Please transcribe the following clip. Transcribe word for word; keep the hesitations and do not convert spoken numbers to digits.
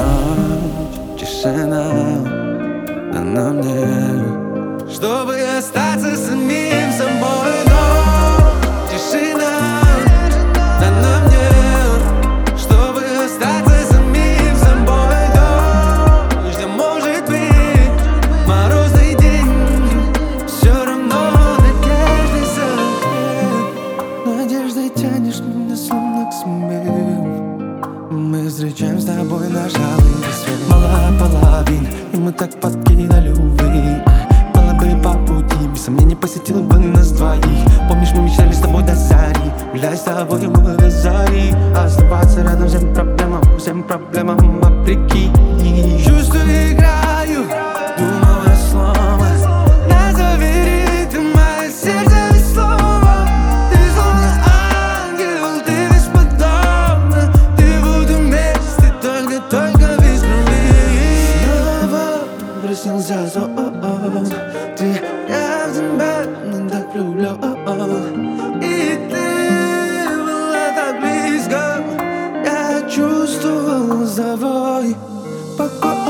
ночь, тишина, дана мне, чтобы остаться самим собой. Ночь, тишина, дана мне, чтобы остаться самим собой. Дождь, а может быть морозный день, все равно надежды согрет. Надеждой тянешь меня словно к себе. Мы встречаем с тобой наш алый рассвет. Мало половин, и мы так подкинули увы. Было бы по пути, без сомнений посетил бы нас двоих. Помнишь, мы мечтали с тобой до зари, гулять с тобой мы до зари. Оставаться рядом всем проблемам, всем проблемам вопреки. Чувствую, играю, думаю слово. Назови ритм, мое сердце без слова. Ты словно ангел, ты бесподобна. Ты в этом месте, только, только без крови. Снова приснился сон. Ты, я в тебя не так люблю. И ты была так близко. Я чувствовал за тобой покой.